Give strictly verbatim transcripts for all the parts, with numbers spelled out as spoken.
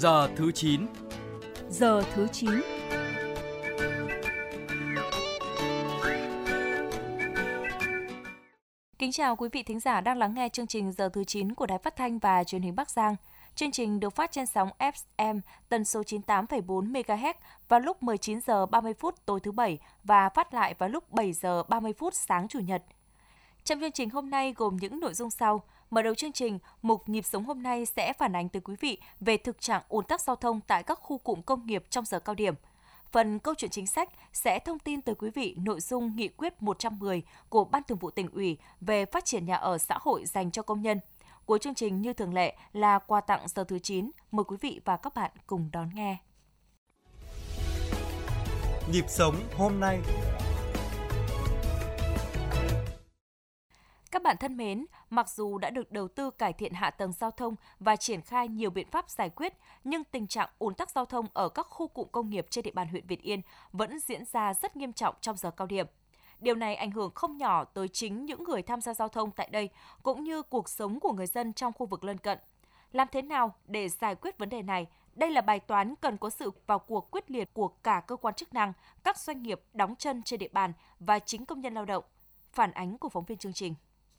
Giờ thứ chín. Giờ thứ chín. Kính chào quý vị thính giả đang lắng nghe chương trình Giờ thứ chín của Đài Phát thanh và Truyền hình Bắc Giang. Chương trình được phát trên sóng ép em tần số chín mươi tám phẩy bốn mê ga héc vào lúc mười chín giờ ba mươi phút tối thứ Bảy và phát lại vào lúc bảy giờ ba mươi phút sáng Chủ nhật. Trong chương trình hôm nay gồm những nội dung sau. Mở đầu chương trình, mục Nhịp sống hôm nay sẽ phản ánh tới quý vị về thực trạng ùn tắc giao thông tại các khu cụm công nghiệp trong giờ cao điểm. Phần câu chuyện chính sách sẽ thông tin tới quý vị nội dung nghị quyết một trăm mười của Ban Thường vụ Tỉnh ủy về phát triển nhà ở xã hội dành cho công nhân. Cuối chương trình như thường lệ là quà tặng giờ thứ chín. Mời quý vị và các bạn cùng đón nghe. Nhịp sống hôm nay. Các bạn thân mến, mặc dù đã được đầu tư cải thiện hạ tầng giao thông và triển khai nhiều biện pháp giải quyết, nhưng tình trạng ùn tắc giao thông ở các khu cụm công nghiệp trên địa bàn huyện Việt Yên vẫn diễn ra rất nghiêm trọng trong giờ cao điểm. Điều này ảnh hưởng không nhỏ tới chính những người tham gia giao thông tại đây, cũng như cuộc sống của người dân trong khu vực lân cận. Làm thế nào để giải quyết vấn đề này? Đây là bài toán cần có sự vào cuộc quyết liệt của cả cơ quan chức năng, các doanh nghiệp đóng chân trên địa bàn và chính công nhân lao động. Phản ánh của phóng viên chương trình.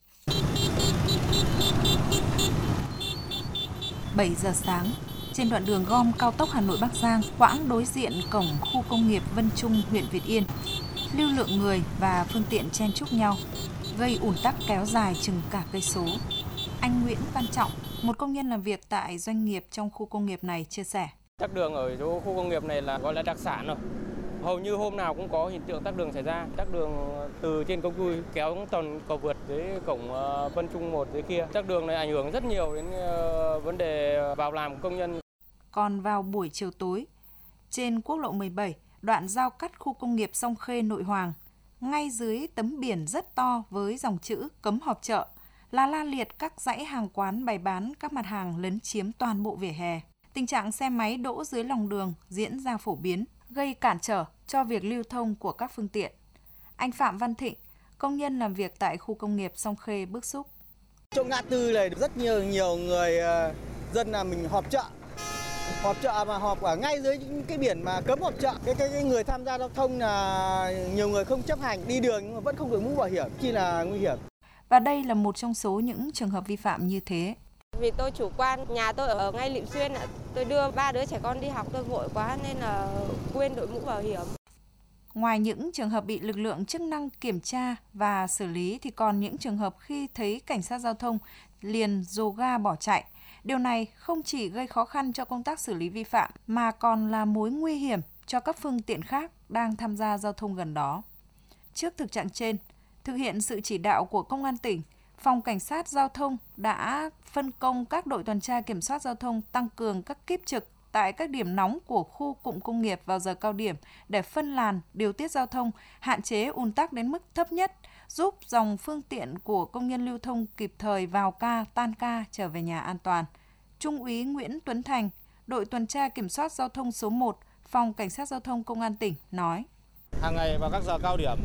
bảy giờ sáng, trên đoạn đường gom cao tốc Hà Nội Bắc Giang, quãng đối diện cổng khu công nghiệp Vân Trung, huyện Việt Yên, lưu lượng người và phương tiện chen chúc nhau, gây ùn tắc kéo dài chừng cả cây số. Anh Nguyễn Văn Trọng, một công nhân làm việc tại doanh nghiệp trong khu công nghiệp này chia sẻ. Tắc đường ở chỗ khu công nghiệp này là gọi là đặc sản rồi. Hầu như hôm nào cũng có hiện tượng tắc đường xảy ra. Tắc đường từ trên công chui kéo toàn cầu vượt dưới cổng Vân Trung một dưới kia. Tắc đường này ảnh hưởng rất nhiều đến vấn đề vào làm của công nhân. Còn vào buổi chiều tối, trên quốc lộ mười bảy, đoạn giao cắt khu công nghiệp Song Khê Nội Hoàng, ngay dưới tấm biển rất to với dòng chữ cấm họp chợ, là la liệt các dãy hàng quán bày bán các mặt hàng lấn chiếm toàn bộ vỉa hè. Tình trạng xe máy đỗ dưới lòng đường diễn ra phổ biến, gây cản trở cho việc lưu thông của các phương tiện. Anh Phạm Văn Thịnh, công nhân làm việc tại khu công nghiệp Song Khê bức xúc. Chỗ ngã tư này rất nhiều nhiều người dân là mình họp chợ. Họp chợ mà họp ở ngay dưới những cái biển mà cấm họp chợ. Cái, cái, cái người tham gia giao thông là nhiều người không chấp hành, đi đường nhưng mà vẫn không đội mũ bảo hiểm, chi là nguy hiểm. Và đây là một trong số những trường hợp vi phạm như thế. Vì tôi chủ quan, nhà tôi ở ngay Liễu Xuyên, tôi đưa ba đứa trẻ con đi học, tôi vội quá nên là quên đội mũ bảo hiểm. Ngoài những trường hợp bị lực lượng chức năng kiểm tra và xử lý thì còn những trường hợp khi thấy cảnh sát giao thông liền dồ ga bỏ chạy. Điều này không chỉ gây khó khăn cho công tác xử lý vi phạm mà còn là mối nguy hiểm cho các phương tiện khác đang tham gia giao thông gần đó. Trước thực trạng trên, thực hiện sự chỉ đạo của Công an tỉnh, Phòng Cảnh sát Giao thông đã phân công các đội tuần tra kiểm soát giao thông tăng cường các kíp trực tại các điểm nóng của khu cụm công nghiệp vào giờ cao điểm để phân làn, điều tiết giao thông, hạn chế ùn tắc đến mức thấp nhất, giúp dòng phương tiện của công nhân lưu thông kịp thời vào ca, tan ca, trở về nhà an toàn. Trung úy Nguyễn Tuấn Thành, đội tuần tra kiểm soát giao thông số một, Phòng Cảnh sát Giao thông Công an tỉnh nói. Hàng ngày vào các giờ cao điểm,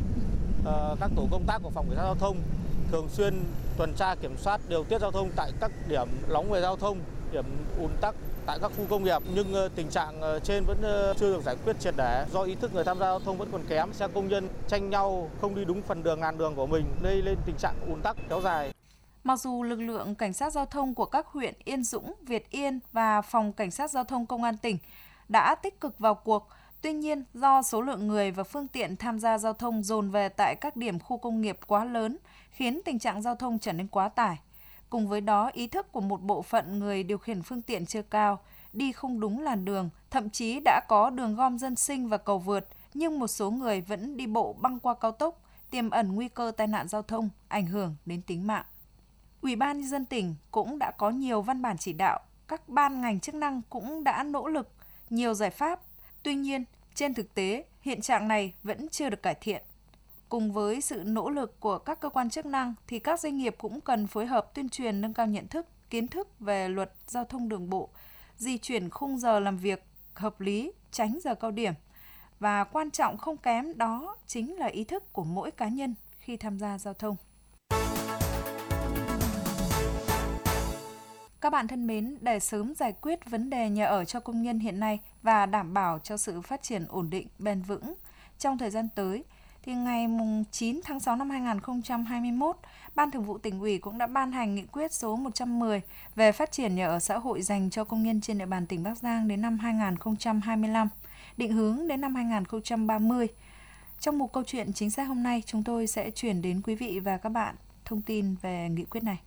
các tổ công tác của Phòng Cảnh sát Giao thông thường xuyên tuần tra kiểm soát điều tiết giao thông tại các điểm nóng về giao thông, điểm ùn tắc tại các khu công nghiệp, nhưng tình trạng trên vẫn chưa được giải quyết triệt để do ý thức người tham gia giao thông vẫn còn kém, xe công nhân tranh nhau không đi đúng phần đường làn đường của mình, gây lên tình trạng ùn tắc kéo dài. Mặc dù lực lượng cảnh sát giao thông của các huyện Yên Dũng, Việt Yên và Phòng Cảnh sát Giao thông Công an tỉnh đã tích cực vào cuộc, tuy nhiên do số lượng người và phương tiện tham gia giao thông dồn về tại các điểm khu công nghiệp quá lớn, khiến tình trạng giao thông trở nên quá tải. Cùng với đó, ý thức của một bộ phận người điều khiển phương tiện chưa cao, đi không đúng làn đường, thậm chí đã có đường gom dân sinh và cầu vượt, nhưng một số người vẫn đi bộ băng qua cao tốc, tiềm ẩn nguy cơ tai nạn giao thông, ảnh hưởng đến tính mạng. Ủy ban Nhân dân tỉnh cũng đã có nhiều văn bản chỉ đạo, các ban ngành chức năng cũng đã nỗ lực nhiều giải pháp. Tuy nhiên, trên thực tế, hiện trạng này vẫn chưa được cải thiện. Cùng với sự nỗ lực của các cơ quan chức năng thì các doanh nghiệp cũng cần phối hợp tuyên truyền nâng cao nhận thức, kiến thức về luật giao thông đường bộ, di chuyển khung giờ làm việc hợp lý, tránh giờ cao điểm. Và quan trọng không kém đó chính là ý thức của mỗi cá nhân khi tham gia giao thông. Các bạn thân mến, để sớm giải quyết vấn đề nhà ở cho công nhân hiện nay và đảm bảo cho sự phát triển ổn định, bền vững trong thời gian tới, thì ngày chín tháng sáu năm hai nghìn không trăm hai mươi mốt, Ban Thường vụ Tỉnh ủy cũng đã ban hành nghị quyết số một trăm mười về phát triển nhà ở xã hội dành cho công nhân trên địa bàn tỉnh Bắc Giang đến năm hai nghìn không trăm hai mươi lăm, định hướng đến năm hai nghìn không trăm ba mươi. Trong một câu chuyện chính xác hôm nay, chúng tôi sẽ chuyển đến quý vị và các bạn thông tin về nghị quyết này.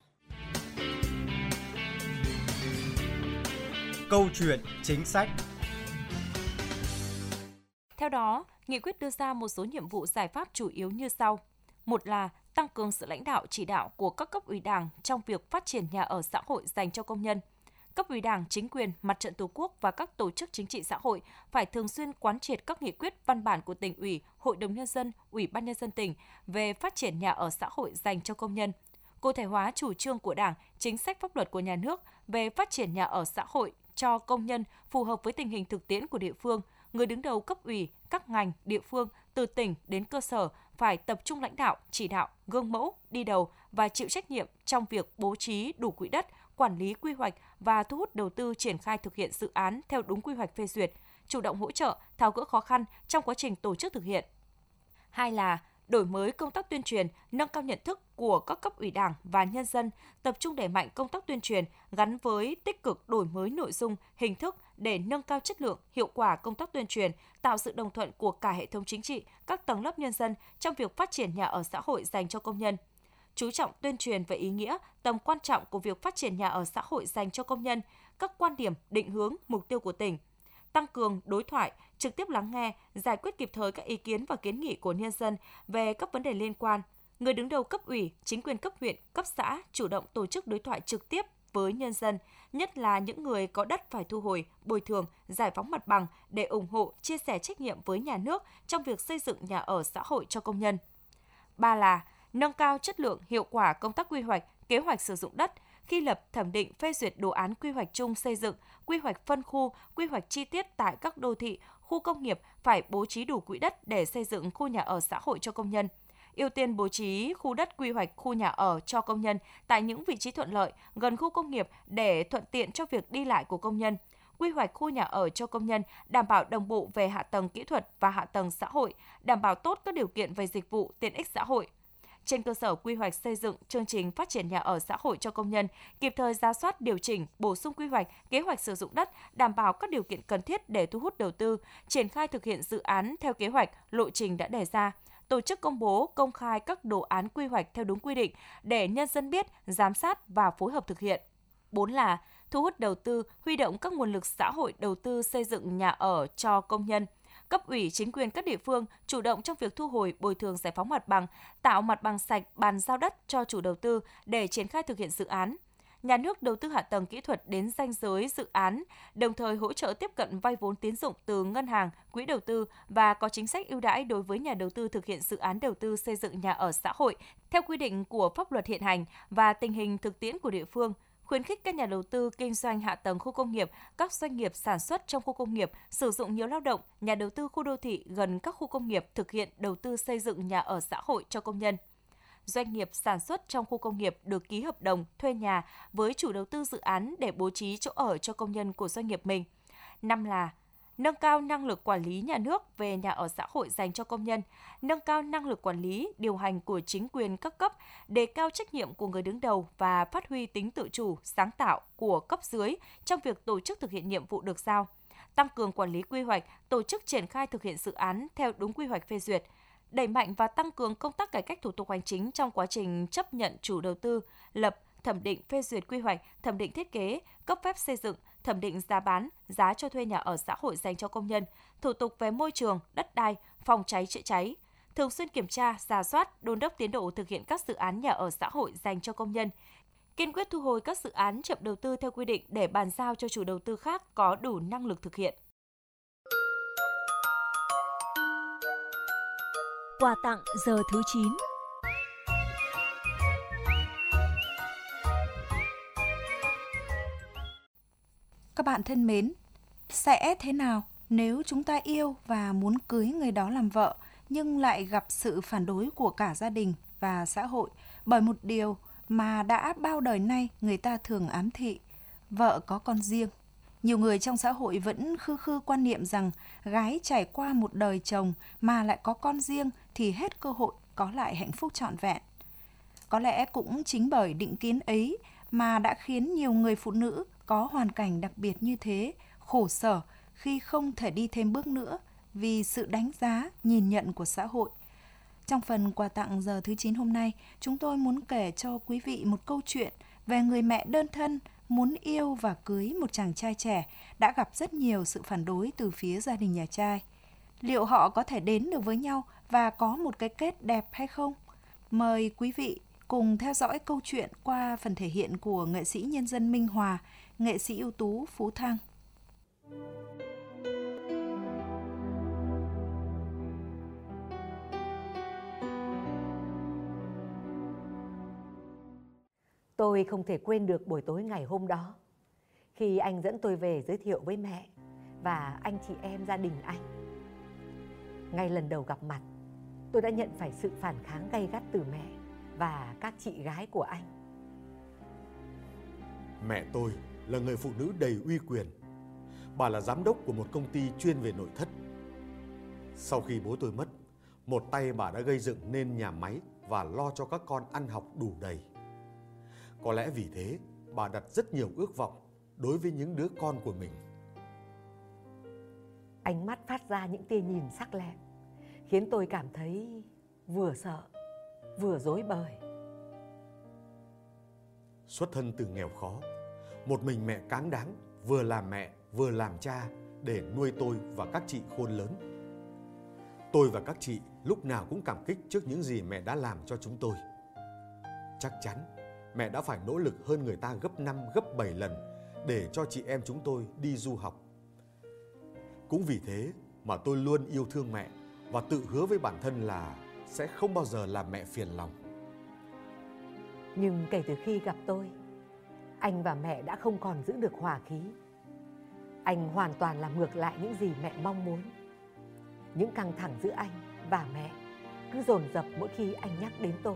Câu chuyện chính sách. Theo đó, nghị quyết đưa ra một số nhiệm vụ giải pháp chủ yếu như sau. Một là tăng cường sự lãnh đạo chỉ đạo của các cấp ủy Đảng trong việc phát triển nhà ở xã hội dành cho công nhân. Cấp ủy Đảng, chính quyền, Mặt trận Tổ quốc và các tổ chức chính trị xã hội phải thường xuyên quán triệt các nghị quyết văn bản của Tỉnh ủy, Hội đồng Nhân dân, Ủy ban Nhân dân tỉnh về phát triển nhà ở xã hội dành cho công nhân. Cụ thể hóa chủ trương của Đảng, chính sách pháp luật của nhà nước về phát triển nhà ở xã hội cho công nhân phù hợp với tình hình thực tiễn của địa phương. Người đứng đầu cấp ủy, các ngành, địa phương, từ tỉnh đến cơ sở phải tập trung lãnh đạo, chỉ đạo, gương mẫu, đi đầu và chịu trách nhiệm trong việc bố trí đủ quỹ đất, quản lý quy hoạch và thu hút đầu tư triển khai thực hiện dự án theo đúng quy hoạch phê duyệt, chủ động hỗ trợ, tháo gỡ khó khăn trong quá trình tổ chức thực hiện. Hai là đổi mới công tác tuyên truyền, nâng cao nhận thức của các cấp ủy Đảng và nhân dân, tập trung đẩy mạnh công tác tuyên truyền gắn với tích cực đổi mới nội dung, hình thức để nâng cao chất lượng, hiệu quả công tác tuyên truyền, tạo sự đồng thuận của cả hệ thống chính trị, các tầng lớp nhân dân trong việc phát triển nhà ở xã hội dành cho công nhân. Chú trọng tuyên truyền về ý nghĩa, tầm quan trọng của việc phát triển nhà ở xã hội dành cho công nhân, các quan điểm, định hướng, mục tiêu của tỉnh. Tăng cường đối thoại, trực tiếp lắng nghe, giải quyết kịp thời các ý kiến và kiến nghị của nhân dân về các vấn đề liên quan. Người đứng đầu cấp ủy, chính quyền cấp huyện, cấp xã chủ động tổ chức đối thoại trực tiếp với nhân dân, nhất là những người có đất phải thu hồi, bồi thường, giải phóng mặt bằng để ủng hộ, chia sẻ trách nhiệm với nhà nước trong việc xây dựng nhà ở xã hội cho công nhân. Ba là nâng cao chất lượng, hiệu quả công tác quy hoạch, kế hoạch sử dụng đất khi lập, thẩm định, phê duyệt đồ án quy hoạch chung xây dựng, quy hoạch phân khu, quy hoạch chi tiết tại các đô thị, khu công nghiệp phải bố trí đủ quỹ đất để xây dựng khu nhà ở xã hội cho công nhân. Ưu tiên bố trí khu đất quy hoạch khu nhà ở cho công nhân tại những vị trí thuận lợi, gần khu công nghiệp để thuận tiện cho việc đi lại của công nhân. Quy hoạch khu nhà ở cho công nhân đảm bảo đồng bộ về hạ tầng kỹ thuật và hạ tầng xã hội, đảm bảo tốt các điều kiện về dịch vụ, tiện ích xã hội. Trên cơ sở quy hoạch xây dựng chương trình phát triển nhà ở xã hội cho công nhân, kịp thời rà soát, điều chỉnh, bổ sung quy hoạch, kế hoạch sử dụng đất, đảm bảo các điều kiện cần thiết để thu hút đầu tư, triển khai thực hiện dự án theo kế hoạch, lộ trình đã đề ra, tổ chức công bố, công khai các đồ án quy hoạch theo đúng quy định để nhân dân biết, giám sát và phối hợp thực hiện. Bốn là thu hút đầu tư, huy động các nguồn lực xã hội đầu tư xây dựng nhà ở cho công nhân. Cấp ủy, chính quyền các địa phương chủ động trong việc thu hồi, bồi thường, giải phóng mặt bằng, tạo mặt bằng sạch, bàn giao đất cho chủ đầu tư để triển khai thực hiện dự án. Nhà nước đầu tư hạ tầng kỹ thuật đến ranh giới dự án, đồng thời hỗ trợ tiếp cận vay vốn tín dụng từ ngân hàng, quỹ đầu tư và có chính sách ưu đãi đối với nhà đầu tư thực hiện dự án đầu tư xây dựng nhà ở xã hội theo quy định của pháp luật hiện hành và tình hình thực tiễn của địa phương. Khuyến khích các nhà đầu tư kinh doanh hạ tầng khu công nghiệp, các doanh nghiệp sản xuất trong khu công nghiệp sử dụng nhiều lao động, nhà đầu tư khu đô thị gần các khu công nghiệp thực hiện đầu tư xây dựng nhà ở xã hội cho công nhân. Doanh nghiệp sản xuất trong khu công nghiệp được ký hợp đồng thuê nhà với chủ đầu tư dự án để bố trí chỗ ở cho công nhân của doanh nghiệp mình. Năm là nâng cao năng lực quản lý nhà nước về nhà ở xã hội dành cho công nhân, nâng cao năng lực quản lý, điều hành của chính quyền các cấp, đề cao trách nhiệm của người đứng đầu và phát huy tính tự chủ, sáng tạo của cấp dưới trong việc tổ chức thực hiện nhiệm vụ được giao, tăng cường quản lý quy hoạch, tổ chức triển khai thực hiện dự án theo đúng quy hoạch phê duyệt, đẩy mạnh và tăng cường công tác cải cách thủ tục hành chính trong quá trình chấp nhận chủ đầu tư, lập, thẩm định phê duyệt quy hoạch, thẩm định thiết kế, cấp phép xây dựng, thẩm định giá bán, giá cho thuê nhà ở xã hội dành cho công nhân, thủ tục về môi trường, đất đai, phòng cháy chữa cháy, thường xuyên kiểm tra, rà soát, đôn đốc tiến độ thực hiện các dự án nhà ở xã hội dành cho công nhân, kiên quyết thu hồi các dự án chậm đầu tư theo quy định để bàn giao cho chủ đầu tư khác có đủ năng lực thực hiện. Quà tặng giờ thứ chín. Các bạn thân mến, sẽ thế nào nếu chúng ta yêu và muốn cưới người đó làm vợ nhưng lại gặp sự phản đối của cả gia đình và xã hội bởi một điều mà đã bao đời nay người ta thường ám thị, vợ có con riêng. Nhiều người trong xã hội vẫn khư khư quan niệm rằng gái trải qua một đời chồng mà lại có con riêng thì hết cơ hội có lại hạnh phúc trọn vẹn. Có lẽ cũng chính bởi định kiến ấy mà đã khiến nhiều người phụ nữ có hoàn cảnh đặc biệt như thế khổ sở khi không thể đi thêm bước nữa vì sự đánh giá, nhìn nhận của xã hội. Trong phần quà tặng giờ thứ chín hôm nay, chúng tôi muốn kể cho quý vị một câu chuyện về người mẹ đơn thân muốn yêu và cưới một chàng trai trẻ đã gặp rất nhiều sự phản đối từ phía gia đình nhà trai. Liệu họ có thể đến được với nhau và có một cái kết đẹp hay không? Mời quý vị cùng theo dõi câu chuyện qua phần thể hiện của nghệ sĩ nhân dân Minh Hòa, nghệ sĩ ưu tú Phú Thăng. Tôi không thể quên được buổi tối ngày hôm đó, khi anh dẫn tôi về giới thiệu với mẹ và anh chị em gia đình anh. Ngay lần đầu gặp mặt, tôi đã nhận phải sự phản kháng gay gắt từ mẹ và các chị gái của anh. Mẹ tôi là người phụ nữ đầy uy quyền. Bà là giám đốc của một công ty chuyên về nội thất. Sau khi bố tôi mất, một tay bà đã gây dựng nên nhà máy và lo cho các con ăn học đủ đầy. Có lẽ vì thế, bà đặt rất nhiều ước vọng đối với những đứa con của mình. Ánh mắt phát ra những tia nhìn sắc lẹm, khiến tôi cảm thấy vừa sợ, vừa rối bời. Xuất thân từ nghèo khó, một mình mẹ cáng đáng, vừa làm mẹ, vừa làm cha để nuôi tôi và các chị khôn lớn. Tôi và các chị lúc nào cũng cảm kích trước những gì mẹ đã làm cho chúng tôi. Chắc chắn, mẹ đã phải nỗ lực hơn người ta gấp năm, gấp bảy lần để cho chị em chúng tôi đi du học. Cũng vì thế mà tôi luôn yêu thương mẹ và tự hứa với bản thân là sẽ không bao giờ làm mẹ phiền lòng. Nhưng kể từ khi gặp tôi, anh và mẹ đã không còn giữ được hòa khí. Anh hoàn toàn làm ngược lại những gì mẹ mong muốn. Những căng thẳng giữa anh và mẹ cứ dồn dập mỗi khi anh nhắc đến tôi.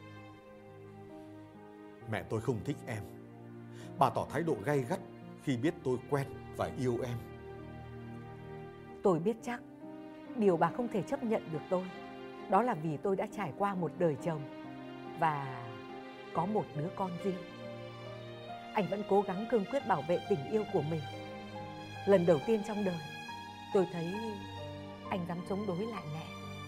Mẹ tôi không thích em. Bà tỏ thái độ gay gắt khi biết tôi quen và yêu em. Tôi biết chắc điều bà không thể chấp nhận được tôi, đó là vì tôi đã trải qua một đời chồng và có một đứa con riêng. Anh vẫn cố gắng cương quyết bảo vệ tình yêu của mình. Lần đầu tiên trong đời, tôi thấy anh dám chống đối lại mẹ.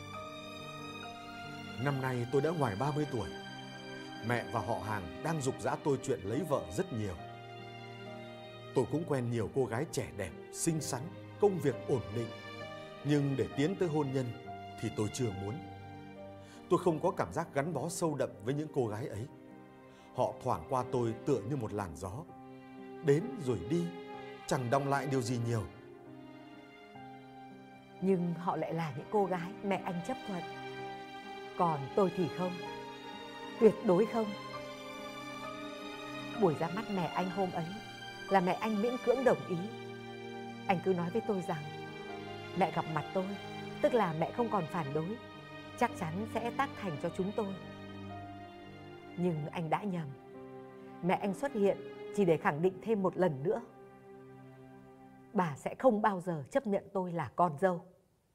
Năm nay tôi đã ngoài ba mươi tuổi. Mẹ và họ hàng đang giục giã tôi chuyện lấy vợ rất nhiều. Tôi cũng quen nhiều cô gái trẻ đẹp, xinh xắn, công việc ổn định. Nhưng để tiến tới hôn nhân thì tôi chưa muốn. Tôi không có cảm giác gắn bó sâu đậm với những cô gái ấy. Họ thoảng qua tôi tựa như một làn gió, đến rồi đi, chẳng đong lại điều gì nhiều. Nhưng họ lại là những cô gái mẹ anh chấp thuận. Còn tôi thì không, tuyệt đối không. Buổi ra mắt mẹ anh hôm ấy là mẹ anh miễn cưỡng đồng ý. Anh cứ nói với tôi rằng mẹ gặp mặt tôi, tức là mẹ không còn phản đối, chắc chắn sẽ tác thành cho chúng tôi. Nhưng anh đã nhầm. Mẹ anh xuất hiện chỉ để khẳng định thêm một lần nữa, bà sẽ không bao giờ chấp nhận tôi là con dâu.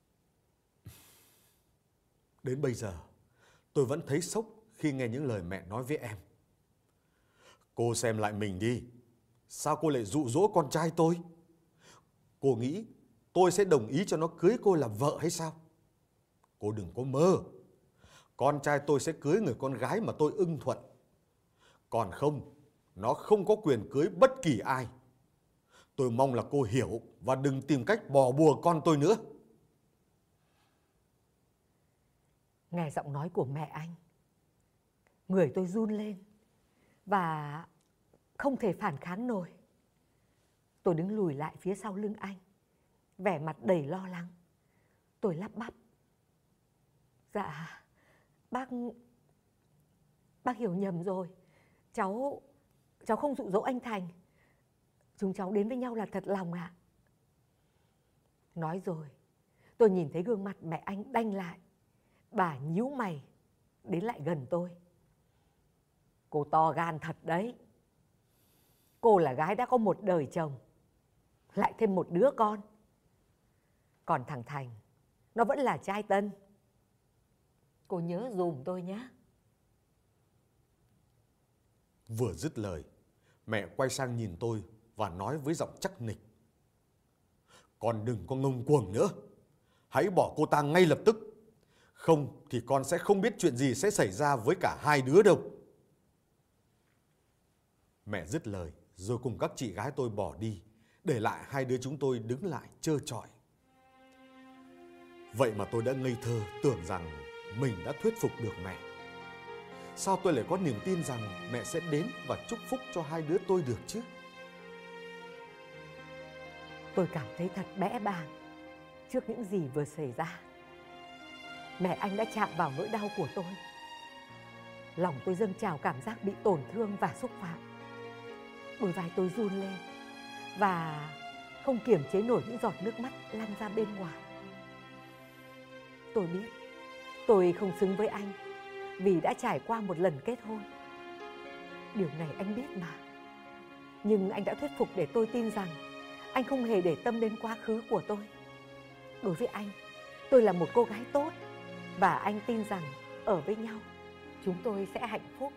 Đến bây giờ, tôi vẫn thấy sốc khi nghe những lời mẹ nói với em. Cô xem lại mình đi. Sao cô lại dụ dỗ con trai tôi? Cô nghĩ tôi sẽ đồng ý cho nó cưới cô làm vợ hay sao? Cô đừng có mơ. Con trai tôi sẽ cưới người con gái mà tôi ưng thuận. Còn không, nó không có quyền cưới bất kỳ ai. Tôi mong là cô hiểu và đừng tìm cách bỏ bùa con tôi nữa. Nghe giọng nói của mẹ anh, người tôi run lên và không thể phản kháng nổi. Tôi đứng lùi lại phía sau lưng anh, vẻ mặt đầy lo lắng. Tôi lắp bắp. Dạ, bác... Bác hiểu nhầm rồi. Cháu... Cháu không dụ dỗ anh Thành. Chúng cháu đến với nhau là thật lòng ạ. Nói rồi, tôi nhìn thấy gương mặt mẹ anh đanh lại. Bà nhíu mày, đến lại gần tôi. Cô to gan thật đấy. Cô là gái đã có một đời chồng, lại thêm một đứa con. Còn thằng Thành, nó vẫn là trai tân. Cô nhớ dùm tôi nhé. Vừa dứt lời, mẹ quay sang nhìn tôi và nói với giọng chắc nịch. Con đừng có ngông cuồng nữa. Hãy bỏ cô ta ngay lập tức. Không thì con sẽ không biết chuyện gì sẽ xảy ra với cả hai đứa đâu. Mẹ dứt lời rồi cùng các chị gái tôi bỏ đi, để lại hai đứa chúng tôi đứng lại trơ trọi. Vậy mà tôi đã ngây thơ tưởng rằng mình đã thuyết phục được mẹ. Sao tôi lại có niềm tin rằng mẹ sẽ đến và chúc phúc cho hai đứa tôi được chứ? Tôi cảm thấy thật bẽ bàng trước những gì vừa xảy ra. Mẹ anh đã chạm vào nỗi đau của tôi. Lòng tôi dâng trào cảm giác bị tổn thương và xúc phạm. Đôi vai tôi run lên và không kiềm chế nổi những giọt nước mắt lăn ra bên ngoài. Tôi biết tôi không xứng với anh vì đã trải qua một lần kết hôn. Điều này anh biết mà. Nhưng anh đã thuyết phục để tôi tin rằng anh không hề để tâm đến quá khứ của tôi. Đối với anh, tôi là một cô gái tốt và anh tin rằng ở với nhau chúng tôi sẽ hạnh phúc.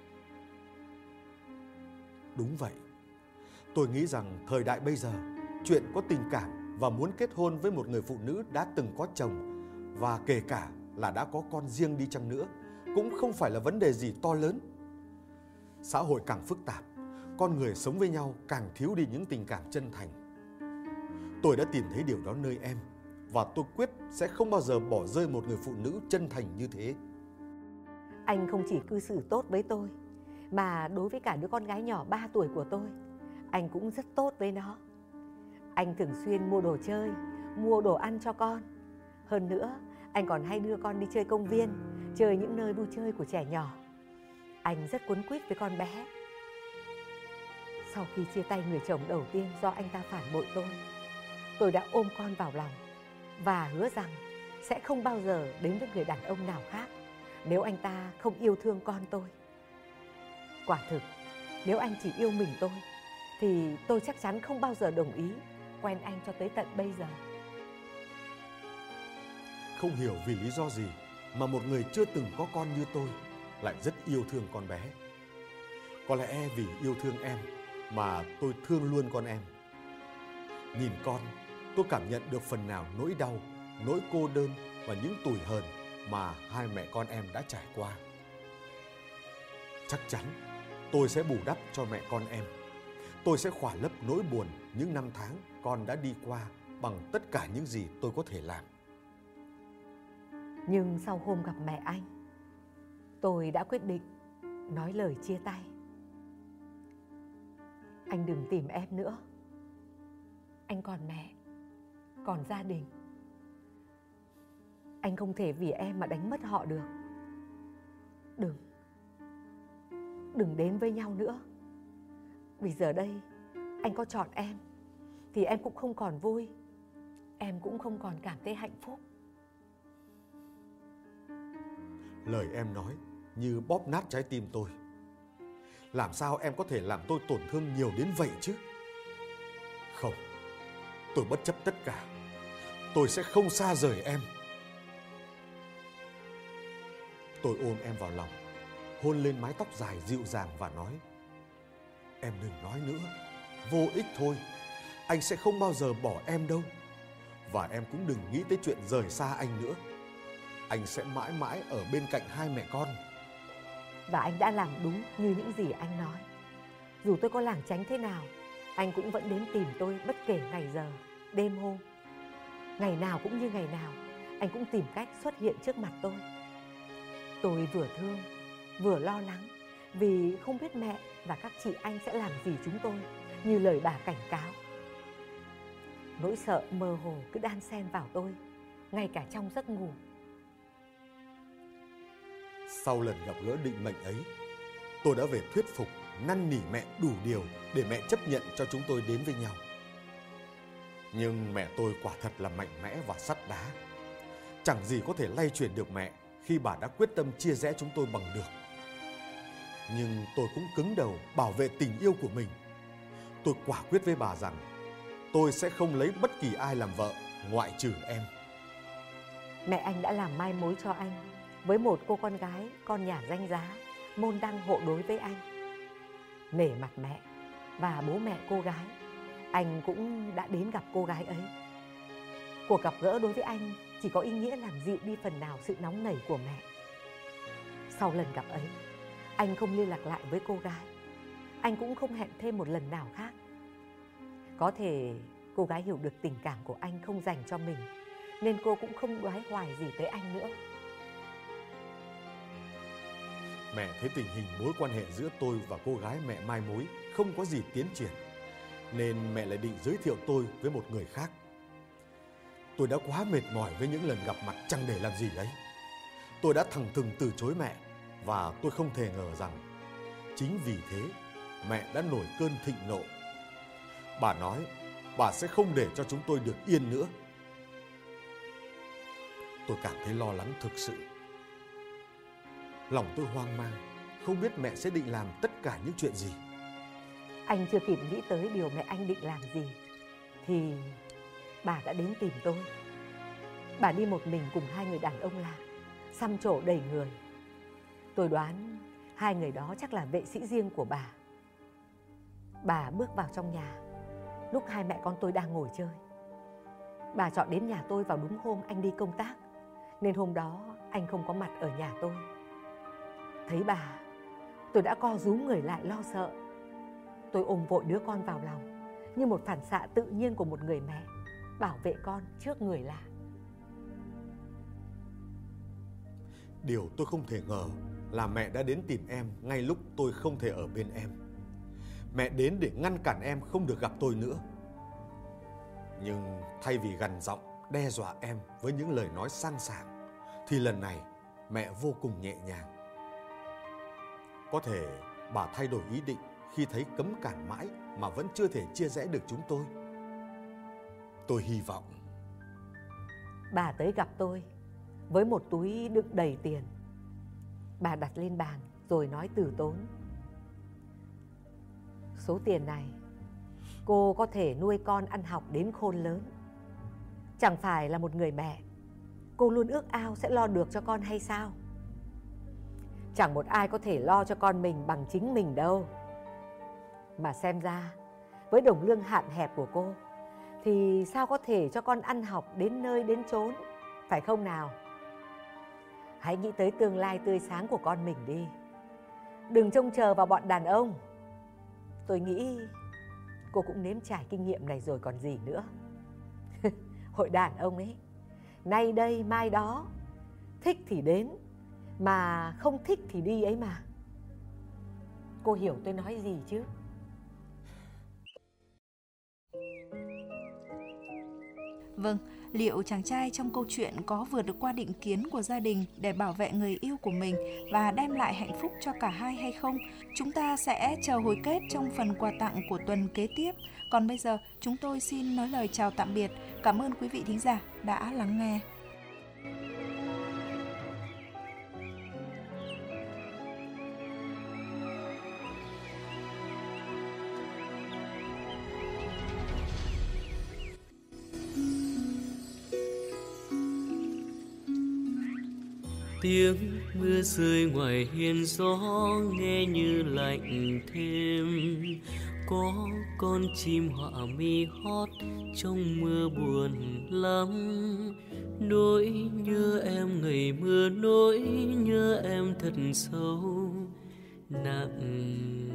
Đúng vậy. Tôi nghĩ rằng thời đại bây giờ, chuyện có tình cảm và muốn kết hôn với một người phụ nữ đã từng có chồng và kể cả là đã có con riêng đi chăng nữa cũng không phải là vấn đề gì to lớn. Xã hội càng phức tạp, con người sống với nhau càng thiếu đi những tình cảm chân thành. Tôi đã tìm thấy điều đó nơi em và tôi quyết sẽ không bao giờ bỏ rơi một người phụ nữ chân thành như thế. Anh không chỉ cư xử tốt với tôi, mà đối với cả đứa con gái nhỏ ba tuổi của tôi, anh cũng rất tốt với nó. Anh thường xuyên mua đồ chơi, mua đồ ăn cho con. Hơn nữa, anh còn hay đưa con đi chơi công viên, chơi những nơi vui chơi của trẻ nhỏ. Anh rất quấn quýt với con bé. Sau khi chia tay người chồng đầu tiên do anh ta phản bội tôi, tôi đã ôm con vào lòng và hứa rằng sẽ không bao giờ đến với người đàn ông nào khác nếu anh ta không yêu thương con tôi. Quả thực, nếu anh chỉ yêu mình tôi, thì tôi chắc chắn không bao giờ đồng ý quen anh cho tới tận bây giờ. Không hiểu vì lý do gì mà một người chưa từng có con như tôi lại rất yêu thương con bé. Có lẽ vì yêu thương em mà tôi thương luôn con em. Nhìn con, tôi cảm nhận được phần nào nỗi đau, nỗi cô đơn và những tủi hờn mà hai mẹ con em đã trải qua. Chắc chắn tôi sẽ bù đắp cho mẹ con em. Tôi sẽ khỏa lấp nỗi buồn những năm tháng con đã đi qua bằng tất cả những gì tôi có thể làm. Nhưng sau hôm gặp mẹ anh, tôi đã quyết định nói lời chia tay. Anh đừng tìm em nữa. Anh còn mẹ, còn gia đình. Anh không thể vì em mà đánh mất họ được. Đừng, đừng đến với nhau nữa. Vì giờ đây, anh có chọn em, thì em cũng không còn vui. Em cũng không còn cảm thấy hạnh phúc. Lời em nói như bóp nát trái tim tôi. Làm sao em có thể làm tôi tổn thương nhiều đến vậy chứ? Không, tôi bất chấp tất cả. Tôi sẽ không xa rời em. Tôi ôm em vào lòng, hôn lên mái tóc dài dịu dàng và nói: Em đừng nói nữa, vô ích thôi. Anh sẽ không bao giờ bỏ em đâu. Và em cũng đừng nghĩ tới chuyện rời xa anh nữa. Anh sẽ mãi mãi ở bên cạnh hai mẹ con. Và anh đã làm đúng như những gì anh nói. Dù tôi có lảng tránh thế nào, anh cũng vẫn đến tìm tôi bất kể ngày giờ, đêm hôm. Ngày nào cũng như ngày nào, anh cũng tìm cách xuất hiện trước mặt tôi. Tôi vừa thương, vừa lo lắng vì không biết mẹ và các chị anh sẽ làm gì chúng tôi, như lời bà cảnh cáo. Nỗi sợ mơ hồ cứ đan xen vào tôi, ngay cả trong giấc ngủ. Sau lần gặp gỡ định mệnh ấy, tôi đã về thuyết phục, năn nỉ mẹ đủ điều để mẹ chấp nhận cho chúng tôi đến với nhau. Nhưng mẹ tôi quả thật là mạnh mẽ và sắt đá. Chẳng gì có thể lay chuyển được mẹ khi bà đã quyết tâm chia rẽ chúng tôi bằng được. Nhưng tôi cũng cứng đầu bảo vệ tình yêu của mình. Tôi quả quyết với bà rằng tôi sẽ không lấy bất kỳ ai làm vợ ngoại trừ em. Mẹ anh đã làm mai mối cho anh với một cô con gái, con nhà danh giá, môn đăng hộ đối với anh. Nể mặt mẹ và bố mẹ cô gái, anh cũng đã đến gặp cô gái ấy. Cuộc gặp gỡ đối với anh chỉ có ý nghĩa làm dịu đi phần nào sự nóng nảy của mẹ. Sau lần gặp ấy, anh không liên lạc lại với cô gái. Anh cũng không hẹn thêm một lần nào khác. Có thể cô gái hiểu được tình cảm của anh không dành cho mình, nên cô cũng không đoái hoài gì tới anh nữa. Mẹ thấy tình hình mối quan hệ giữa tôi và cô gái mẹ mai mối không có gì tiến triển, nên mẹ lại định giới thiệu tôi với một người khác. Tôi đã quá mệt mỏi với những lần gặp mặt chẳng để làm gì đấy. Tôi đã thẳng thừng từ chối mẹ, và tôi không thể ngờ rằng chính vì thế mẹ đã nổi cơn thịnh nộ. Bà nói bà sẽ không để cho chúng tôi được yên nữa. Tôi cảm thấy lo lắng thực sự. Lòng tôi hoang mang, không biết mẹ sẽ định làm tất cả những chuyện gì. Anh chưa kịp nghĩ tới điều mẹ anh định làm gì thì bà đã đến tìm tôi. Bà đi một mình cùng hai người đàn ông lạ, xăm trổ đầy người. Tôi đoán hai người đó chắc là vệ sĩ riêng của bà. Bà bước vào trong nhà lúc hai mẹ con tôi đang ngồi chơi. Bà chọn đến nhà tôi vào đúng hôm anh đi công tác, nên hôm đó anh không có mặt ở nhà tôi. Thấy bà, tôi đã co rúm người lại lo sợ. Tôi ôm vội đứa con vào lòng, như một phản xạ tự nhiên của một người mẹ, bảo vệ con trước người lạ. Điều tôi không thể ngờ là mẹ đã đến tìm em ngay lúc tôi không thể ở bên em. Mẹ đến để ngăn cản em không được gặp tôi nữa. Nhưng thay vì gằn giọng đe dọa em với những lời nói sang sảng, thì lần này mẹ vô cùng nhẹ nhàng. Có thể bà thay đổi ý định khi thấy cấm cản mãi mà vẫn chưa thể chia rẽ được chúng tôi. Tôi hy vọng. Bà tới gặp tôi với một túi đựng đầy tiền. Bà đặt lên bàn rồi nói từ tốn: số tiền này cô có thể nuôi con ăn học đến khôn lớn. Chẳng phải là một người mẹ, cô luôn ước ao sẽ lo được cho con hay sao? Chẳng một ai có thể lo cho con mình bằng chính mình đâu. Mà xem ra với đồng lương hạn hẹp của cô thì sao có thể cho con ăn học đến nơi đến chốn, phải không nào? Hãy nghĩ tới tương lai tươi sáng của con mình đi. Đừng trông chờ vào bọn đàn ông. Tôi nghĩ cô cũng nếm trải kinh nghiệm này rồi còn gì nữa. Hội đàn ông ấy, nay đây mai đó, thích thì đến, mà không thích thì đi ấy mà. Cô hiểu tôi nói gì chứ? Vâng, liệu chàng trai trong câu chuyện có vượt được qua định kiến của gia đình để bảo vệ người yêu của mình và đem lại hạnh phúc cho cả hai hay không? Chúng ta sẽ chờ hồi kết trong phần quà tặng của tuần kế tiếp. Còn bây giờ, chúng tôi xin nói lời chào tạm biệt. Cảm ơn quý vị thính giả đã lắng nghe. Tiếng mưa rơi ngoài hiên gió nghe như lạnh thêm. Có con chim họa mi hót trong mưa buồn lắm. Nỗi nhớ em ngày mưa, nỗi nhớ em thật sâu nặng.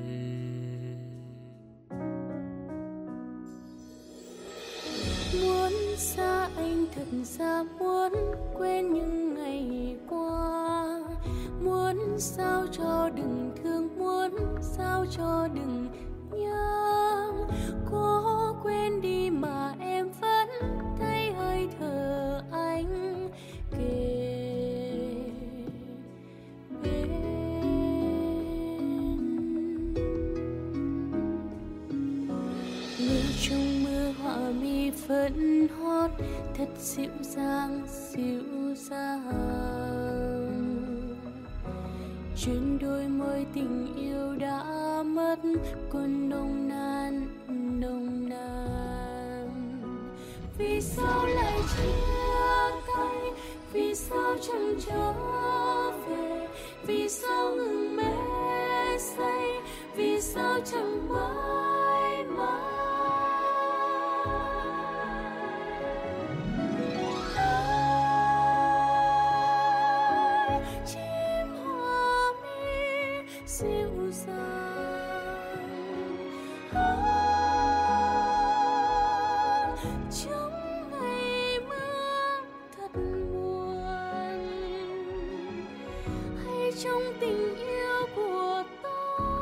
Muốn xa anh thật ra, muốn quên những ngày qua, muốn sao cho đừng thương, muốn sao cho đừng nhớ. Có quên đi mà em vẫn thấy hơi thở anh kề bên. Người trong mưa họa mi vẫn hót thật dịu dàng, dịu dàng. trên đôi môi tình yêu đã mất còn nồng nàn nồng nàn. Vì sao lại chia tay, vì sao chẳng trở về, vì sao ngừng mê say, vì sao chẳng mãi mãi. Chim hoa mi dịu dàng trong ngày mưa thật buồn, hay trong tình yêu của tôi.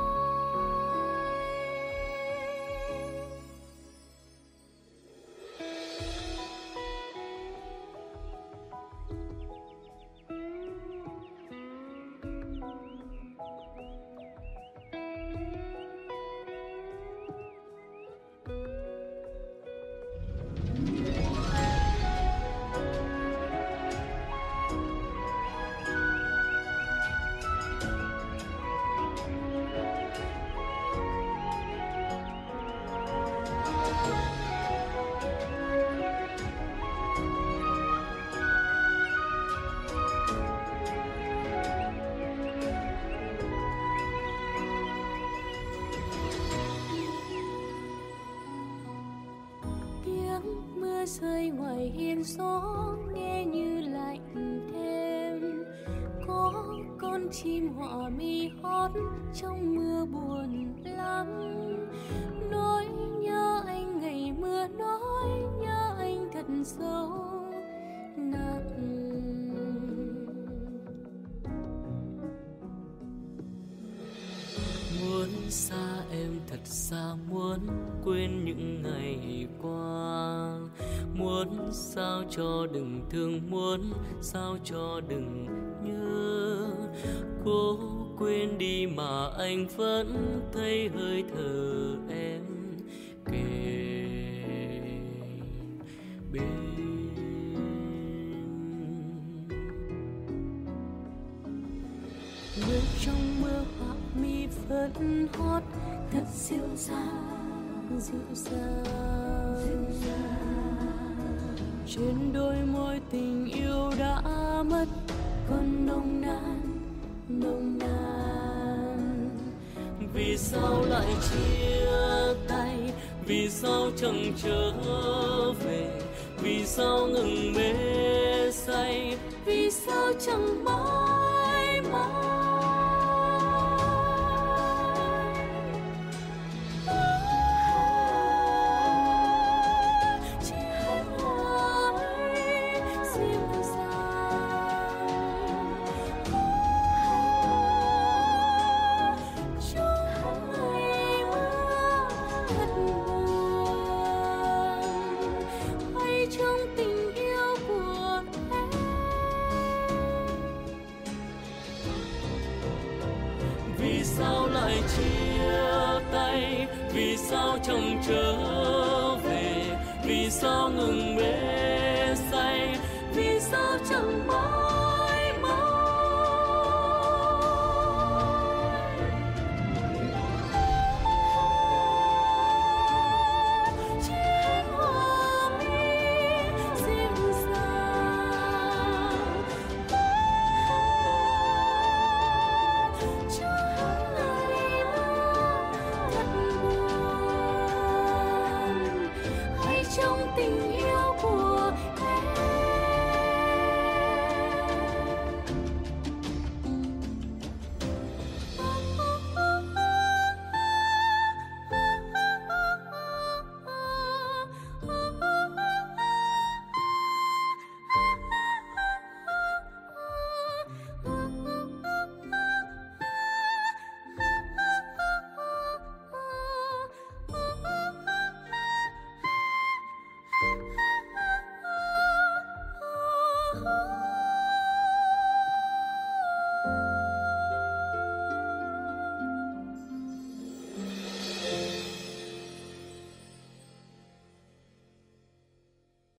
Rơi ngoài hiên gió nghe như lạnh thêm, có con chim họa mi hót trong mưa buồn lắm. Nỗi nhớ anh ngày mưa, nỗi nhớ anh thật sâu nặng. Muốn xa em thật xa, muốn quên những ngày qua, muốn sao cho đừng thương, muốn sao cho đừng nhớ. Cố quên đi mà anh vẫn thấy hơi thở em kề bên. Người trong mơ họa mi vẫn hót thật dịu dàng, dịu dàng, dịu dàng. Trên đôi môi tình yêu đã mất còn nồng nàn, nồng nàn. Vì sao lại chia tay, vì sao chẳng trở về, vì sao ngừng mê say, vì sao chẳng mãi mãi. Vì sao lại chia tay, vì sao chẳng trở về, vì sao ngừng mê